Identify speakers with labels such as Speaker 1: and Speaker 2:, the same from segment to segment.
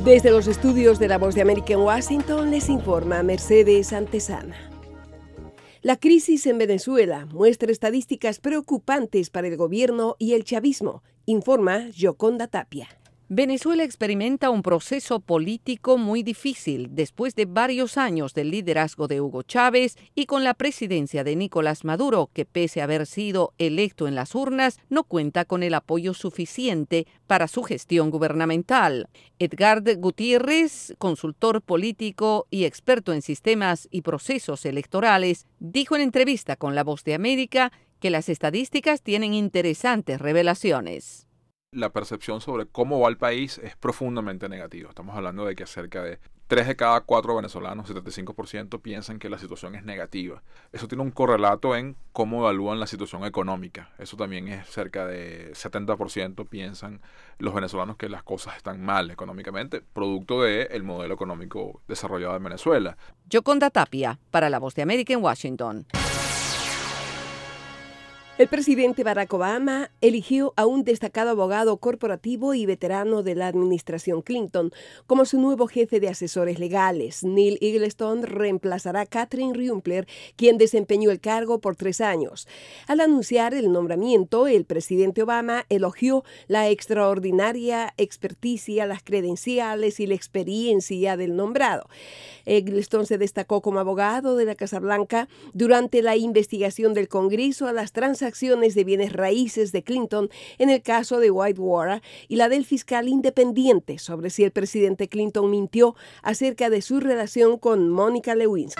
Speaker 1: Desde los estudios de La Voz de América en Washington les informa Mercedes Antesana. La crisis en Venezuela muestra estadísticas preocupantes para el gobierno y el chavismo, informa Yoconda Tapia.
Speaker 2: Venezuela experimenta un proceso político muy difícil después de varios años del liderazgo de Hugo Chávez y con la presidencia de Nicolás Maduro, que pese a haber sido electo en las urnas, no cuenta con el apoyo suficiente para su gestión gubernamental. Edgard Gutiérrez, consultor político y experto en sistemas y procesos electorales, dijo en entrevista con La Voz de América que las estadísticas tienen interesantes revelaciones.
Speaker 3: La percepción sobre cómo va el país es profundamente negativa. Estamos hablando de que cerca de 3 de cada 4 venezolanos, 75%, piensan que la situación es negativa. Eso tiene un correlato en cómo evalúan la situación económica. Eso también es cerca de 70% piensan los venezolanos que las cosas están mal económicamente, producto del modelo económico desarrollado en Venezuela.
Speaker 2: Yoconda Tapia, para La Voz de América en Washington.
Speaker 1: El presidente Barack Obama eligió a un destacado abogado corporativo y veterano de la administración Clinton como su nuevo jefe de asesores legales. Neil Eggleston reemplazará a Catherine Ruempler, quien desempeñó el cargo por 3 años. Al anunciar el nombramiento, el presidente Obama elogió la extraordinaria experticia, las credenciales y la experiencia del nombrado. Eggleston se destacó como abogado de la Casa Blanca durante la investigación del Congreso a las transacciones de bienes raíces de Clinton en el caso de Whitewater y la del fiscal independiente sobre si el presidente Clinton mintió acerca de su relación con Mónica Lewinsky.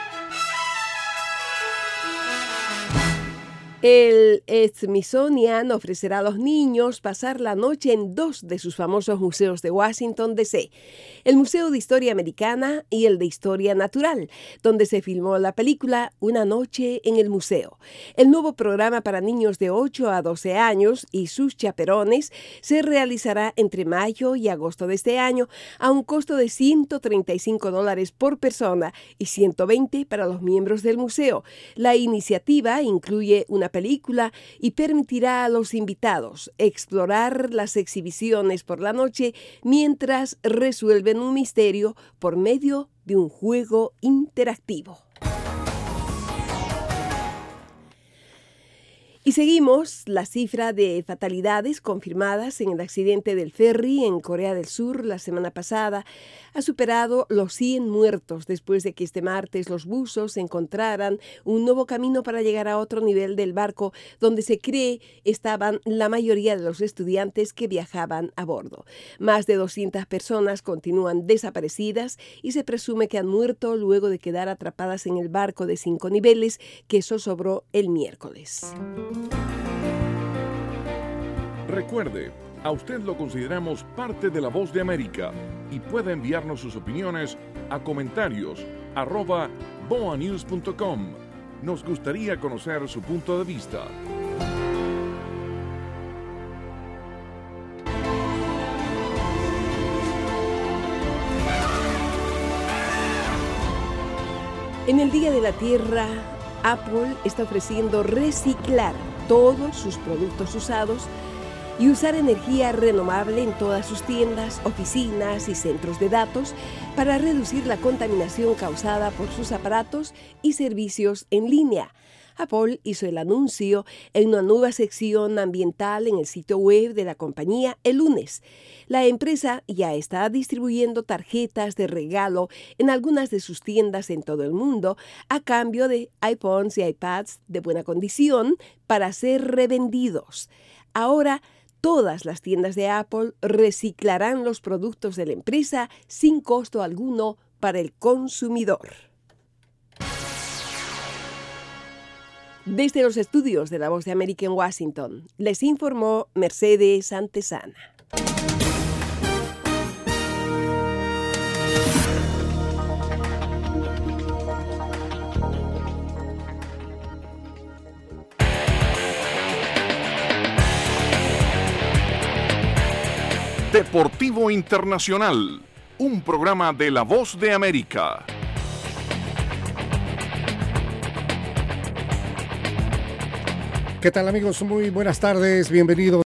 Speaker 1: El Smithsonian ofrecerá a los niños pasar la noche en 2 de sus famosos museos de Washington, D.C., el Museo de Historia Americana y el de Historia Natural, donde se filmó la película Una noche en el museo. El nuevo programa para niños de 8 a 12 años y sus chaperones se realizará entre mayo y agosto de este año a un costo de $135 por persona y $120 para los miembros del museo. La iniciativa incluye una película y permitirá a los invitados explorar las exhibiciones por la noche mientras resuelven un misterio por medio de un juego interactivo. Y seguimos. La cifra de fatalidades confirmadas en el accidente del ferry en Corea del Sur la semana pasada ha superado los 100 muertos después de que este martes los buzos encontraran un nuevo camino para llegar a otro nivel del barco donde se cree estaban la mayoría de los estudiantes que viajaban a bordo. Más de 200 personas continúan desaparecidas y se presume que han muerto luego de quedar atrapadas en el barco de 5 niveles que zozobró el miércoles.
Speaker 4: Recuerde, a usted lo consideramos parte de La Voz de América y puede enviarnos sus opiniones a comentarios@boanews.com. Nos gustaría conocer su punto de vista.
Speaker 1: En el Día de la Tierra, Apple está ofreciendo reciclar todos sus productos usados y usar energía renovable en todas sus tiendas, oficinas y centros de datos para reducir la contaminación causada por sus aparatos y servicios en línea. Apple hizo el anuncio en una nueva sección ambiental en el sitio web de la compañía el lunes. La empresa ya está distribuyendo tarjetas de regalo en algunas de sus tiendas en todo el mundo a cambio de iPhones y iPads de buena condición para ser revendidos. Ahora, todas las tiendas de Apple reciclarán los productos de la empresa sin costo alguno para el consumidor. Desde los estudios de La Voz de América en Washington, les informó Mercedes Antesana.
Speaker 4: Deportivo Internacional, un programa de La Voz de América.
Speaker 5: ¿Qué tal, amigos? Muy buenas tardes, bienvenidos.